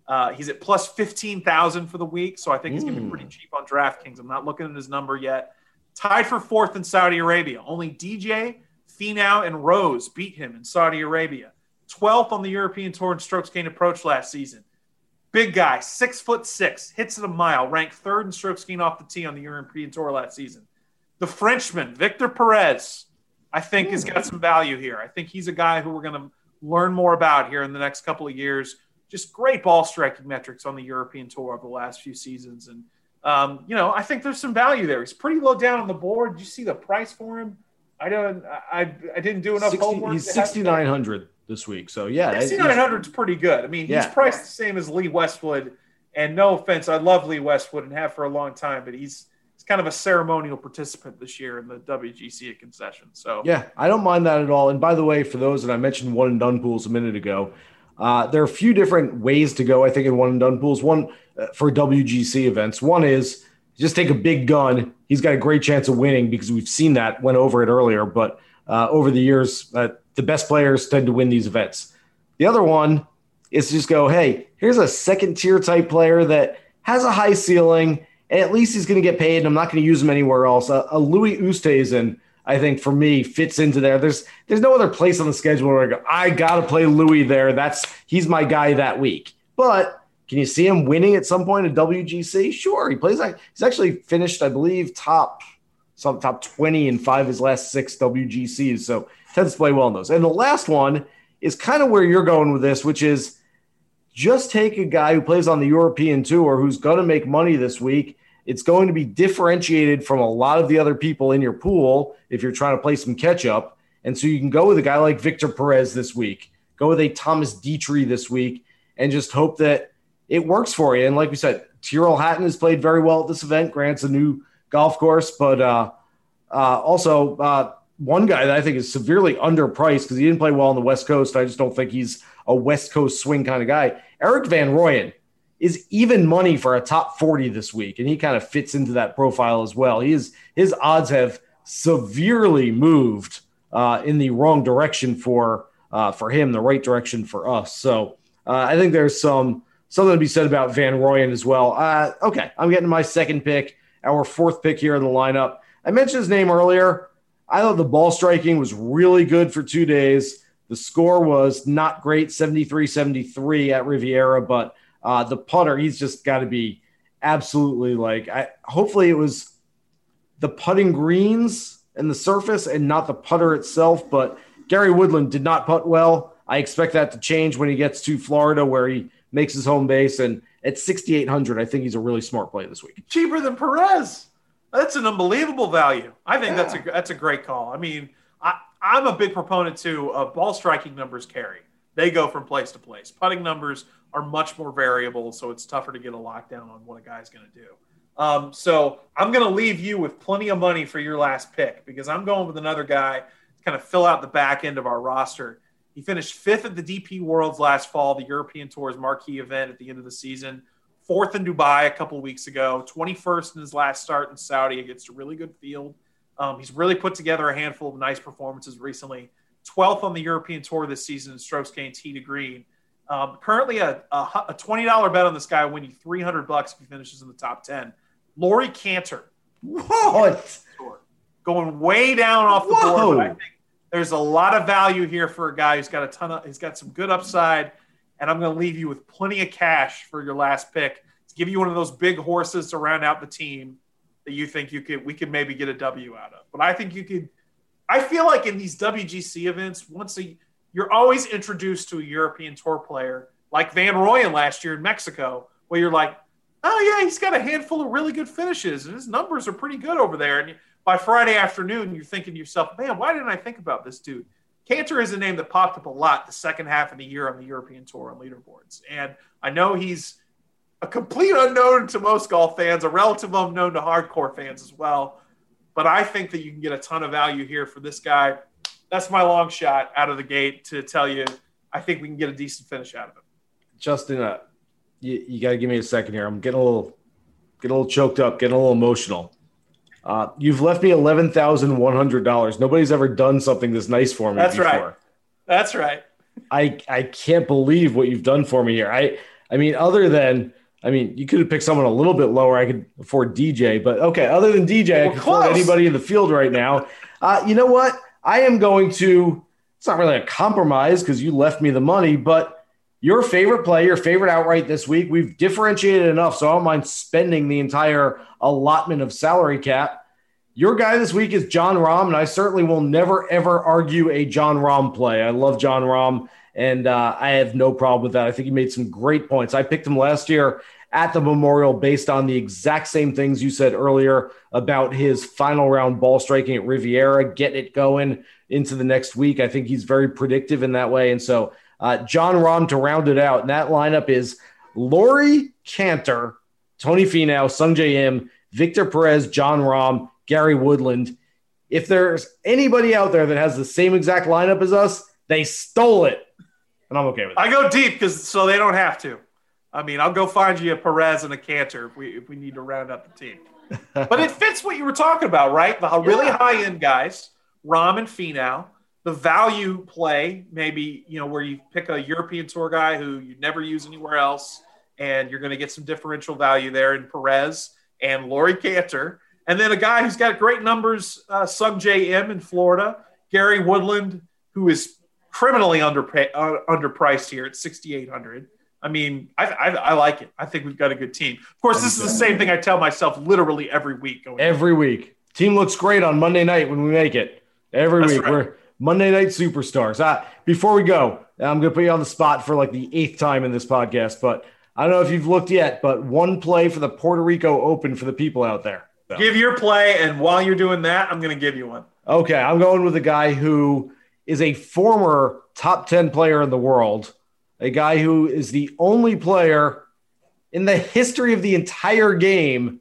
Uh, he's at plus fifteen thousand for the week, so I think he's going to be pretty cheap on DraftKings. I'm not looking at his number yet. Tied for fourth in Saudi Arabia. Only D J, Finau, and Rose beat him in Saudi Arabia. twelfth on the European Tour in strokes gained approach last season. Big guy, six foot six, hits it a mile, ranked third in strokes gained off the tee on the European Tour last season. The Frenchman, Victor Perez, I think has got some value here. I think he's a guy who we're going to learn more about here in the next couple of years. Just great ball striking metrics on the European Tour over the last few seasons. And, um, you know, I think there's some value there. He's pretty low down on the board. Did you see the price for him? I don't, I, I didn't do enough sixty, homework. He's sixty-nine hundred this week. So, yeah. sixty-nine hundred is pretty good. I mean, he's yeah. priced the same as Lee Westwood. And no offense, I love Lee Westwood and have for a long time, but he's he's kind of a ceremonial participant this year in the W G C at Concession. So, yeah, I don't mind that at all. And by the way, for those that I mentioned one and done pools a minute ago, uh, there are a few different ways to go, I think, in one and done pools. One uh, for W G C events. One is just take a big gun. He's got a great chance of winning because we've seen that, went over it earlier. But uh, over the years, uh, the best players tend to win these events. The other one is just go, hey, here's a second tier type player that has a high ceiling, and at least he's going to get paid, and I'm not going to use him anywhere else. A, a Louis Oosthuizen, I think, for me, fits into there. There's there's no other place on the schedule where I go, I got to play Louis there. That's he's my guy that week. But can you see him winning at some point at W G C? Sure. He plays like he's actually finished, I believe, top some top twenty in five of his last six W G Cs. So tends to play well in those. And the last one is kind of where you're going with this, which is just take a guy who plays on the European Tour who's going to make money this week. It's going to be differentiated from a lot of the other people in your pool if you're trying to play some catch up. And so you can go with a guy like Victor Perez this week, go with a Thomas Dietrich this week, and just hope that it works for you. And like we said, Tyrrell Hatton has played very well at this event. Grant's a new golf course, but uh, uh, also uh, one guy that I think is severely underpriced because he didn't play well on the West Coast. I just don't think he's a West Coast swing kind of guy. Eric Van Rooyen is even money for a top forty this week, and he kind of fits into that profile as well. He is, his odds have severely moved uh, in the wrong direction for uh, for him, the right direction for us. So uh, I think there's some something to be said about Van Rooyen as well. Uh, okay, I'm getting my second pick, our fourth pick here in the lineup. I mentioned his name earlier. I thought the ball striking was really good for two days. The score was not great, seventy-three seventy-three at Riviera, but uh, the putter, he's just got to be absolutely like, I, hopefully it was the putting greens and the surface and not the putter itself, but Gary Woodland did not putt well. I expect that to change when he gets to Florida where he makes his home base, and at sixty-eight hundred, I think he's a really smart play this week. Cheaper than Perez. That's an unbelievable value. I think yeah. that's a that's a great call. I mean, I, I'm a big proponent too of ball striking numbers carry. They go from place to place. Putting numbers are much more variable, so it's tougher to get a lockdown on what a guy's going to do. Um, so I'm going to leave you with plenty of money for your last pick because I'm going with another guy to kind of fill out the back end of our roster. He finished fifth at the D P Worlds last fall, the European Tour's marquee event at the end of the season. Fourth in Dubai a couple of weeks ago, twenty-first in his last start in Saudi against a really good field. Um, he's really put together a handful of nice performances recently. twelfth on the European Tour this season in strokes gained tee to green. Um, currently a, a, a twenty dollars bet on this guy will win you three hundred bucks if he finishes in the top ten. Laurie Cantor. What? Going way down off the Whoa. board, but I think there's a lot of value here for a guy who's got a ton of, he's got some good upside. And I'm going to leave you with plenty of cash for your last pick to give you one of those big horses to round out the team that you think you could, we could maybe get a W out of. But I think you could, I feel like in these W G C events, once a, you're always introduced to a European Tour player like Van Rooyen last year in Mexico, where you're like, oh yeah, he's got a handful of really good finishes and his numbers are pretty good over there. And by Friday afternoon, you're thinking to yourself, man, why didn't I think about this dude? Cantor is a name that popped up a lot the second half of the year on the European Tour on leaderboards. And I know he's a complete unknown to most golf fans, a relative unknown to hardcore fans as well. But I think that you can get a ton of value here for this guy. That's my long shot out of the gate to tell you I think we can get a decent finish out of it. Justin, uh, you, you got to give me a second here. I'm getting a little, getting a little choked up, getting a little emotional. Uh, you've left me eleven thousand one hundred dollars. Nobody's ever done something this nice for me That's before. right. That's right. I I can't believe what you've done for me here. I I mean, other than, I mean, you could have picked someone a little bit lower. I could afford D J, but okay. Other than D J, I can afford anybody in the field right now. Uh, you know what? I am going to, it's not really a compromise because you left me the money, but your favorite play, your favorite outright this week, we've differentiated enough, so I don't mind spending the entire allotment of salary cap. Your guy this week is Jon Rahm, and I certainly will never, ever argue a Jon Rahm play. I love Jon Rahm, and uh, I have no problem with that. I think he made some great points. I picked him last year at the Memorial based on the exact same things you said earlier about his final round ball striking at Riviera, get it going into the next week. I think he's very predictive in that way. And so uh, Jon Rahm to round it out. And that lineup is Laurie Cantor, Tony Finau, Sungjae Im, Victor Perez, Jon Rahm, Gary Woodland. If there's anybody out there that has the same exact lineup as us, they stole it. And I'm okay with it. I go deep because so they don't have to. I mean, I'll go find you a Perez and a Cantor if we if we need to round out the team. But it fits what you were talking about, right? The really yeah. high-end guys, Rahm and Finau, the value play, maybe, you know, where you pick a European Tour guy who you never use anywhere else, and you're going to get some differential value there in Perez and Laurie Cantor. And then a guy who's got great numbers, uh, Sungjae Im in Florida, Gary Woodland, who is criminally underpay, uh, underpriced here at sixty-eight hundred. I mean, I, I I like it. I think we've got a good team. Of course, this is the same thing I tell myself literally every week. Going every on. week. Team looks great on Monday night when we make it. Every That's week. Right. We're Monday night superstars. Uh, before we go, I'm going to put you on the spot for like the eighth time in this podcast, but I don't know if you've looked yet, but one play for the Puerto Rico Open for the people out there. So. Give your play, and while you're doing that, I'm going to give you one. Okay, I'm going with a guy who is a former top ten player in the world, a guy who is the only player in the history of the entire game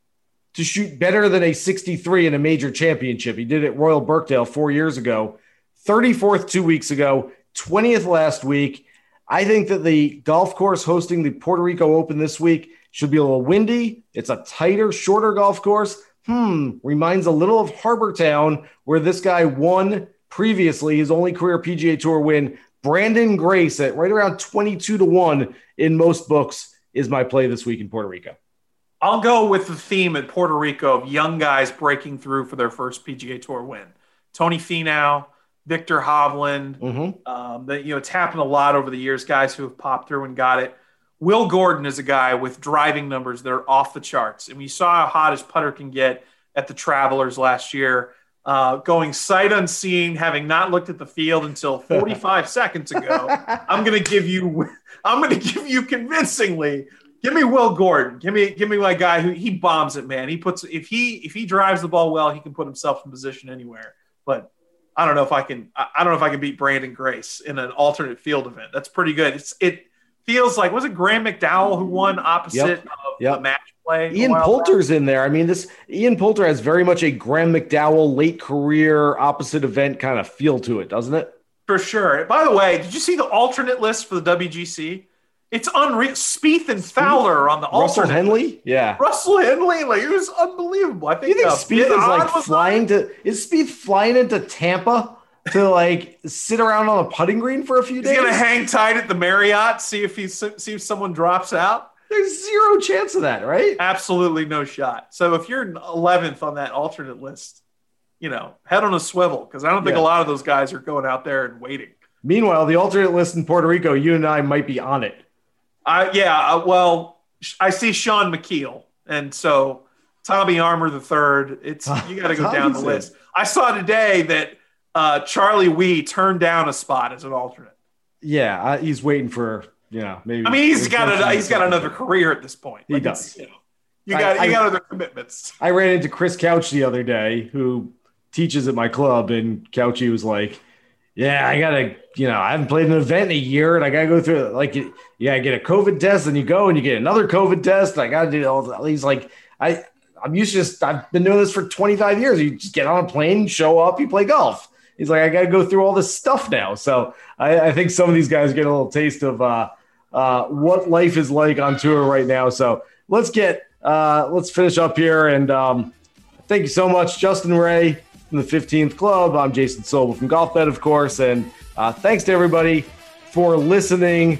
to shoot better than a sixty-three in a major championship. He did it at Royal Birkdale four years ago, thirty-fourth two weeks ago, twentieth last week. I think that the golf course hosting the Puerto Rico Open this week should be a little windy. It's a tighter, shorter golf course. Hmm, reminds a little of Harbor Town, where this guy won previously, his only career P G A Tour win. Brandon Grace at right around twenty-two to one in most books is my play this week in Puerto Rico. I'll go with the theme at Puerto Rico of young guys breaking through for their first P G A Tour win. Tony Finau, Victor Hovland. Mm-hmm. Um, that, you know, it's happened a lot over the years, guys who have popped through and got it. Will Gordon is a guy with driving numbers that are off the charts. And we saw how hot his putter can get at the Travelers last year. Uh, going sight unseen, having not looked at the field until forty-five seconds ago, I'm going to give you, I'm going to give you convincingly. Give me Will Gordon. Give me, give me my guy who he bombs it, man. He puts if he if he drives the ball well, he can put himself in position anywhere. But I don't know if I can. I don't know if I can beat Brandon Grace in an alternate field event. That's pretty good. It's it feels like was it Graham McDowell who won opposite yep. of yep. the match play? Ian Poulter's back? in there. I mean, this Ian Poulter has very much a Graham McDowell late career opposite event kind of feel to it, doesn't it? For sure. By the way, did you see the alternate list for the W G C? It's unreal. Spieth and Fowler on the Russell alternate. Henley, yeah. Russell Henley, like it was unbelievable. I think. You think uh, Spieth is like flying to? Is Spieth flying into Tampa to like sit around on a putting green for a few He's days? He's gonna hang tight at the Marriott, see if he see if someone drops out. There's zero chance of that, right? Absolutely no shot. So if you're eleventh on that alternate list, you know, head on a swivel because I don't think yeah. a lot of those guys are going out there and waiting. Meanwhile, the alternate list in Puerto Rico, you and I might be on it. Uh, yeah, uh, well, I see Sean McKeel, and so Tommy Armour the third. It's you got to go down the list. I saw today that uh, Charlie Wee turned down a spot as an alternate. Yeah, uh, he's waiting for you know maybe. I mean, he's got a, he's got another career at this point. He like does. You know, you got I, you got I, other commitments. I ran into Chris Couch the other day, who teaches at my club, and Couchy was like, yeah, I gotta, you know, I haven't played an event in a year, and I gotta go through it. Like, you gotta get a COVID test, and you go and you get another COVID test. And I gotta do all that. He's like, I, I'm used to just, I've been doing this for twenty-five years. You just get on a plane, show up, you play golf. He's like, I gotta go through all this stuff now. So I, I think some of these guys get a little taste of uh, uh, what life is like on tour right now. So let's get, uh, let's finish up here. And um, thank you so much, Justin Ray from the fifteenth Club. I'm Jason Sobel from Golf Bet, of course. And uh, thanks to everybody for listening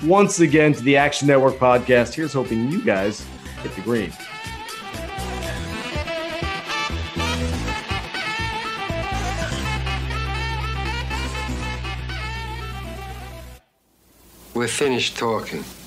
once again to the Action Network podcast. Here's hoping you guys hit the green. We're finished talking.